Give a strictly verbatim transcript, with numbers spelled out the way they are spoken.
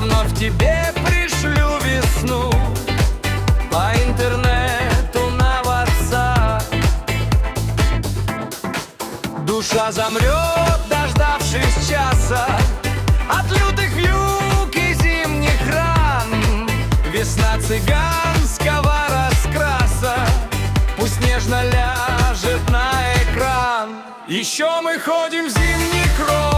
вновь тебе пришлю весну по интернету на WhatsApp. Душа замрет, дождавшись часа от лютых вьюг и зимних ран. Весна цыганского раскраса пусть нежно ляжет на экран. Еще мы ходим в зимний кров,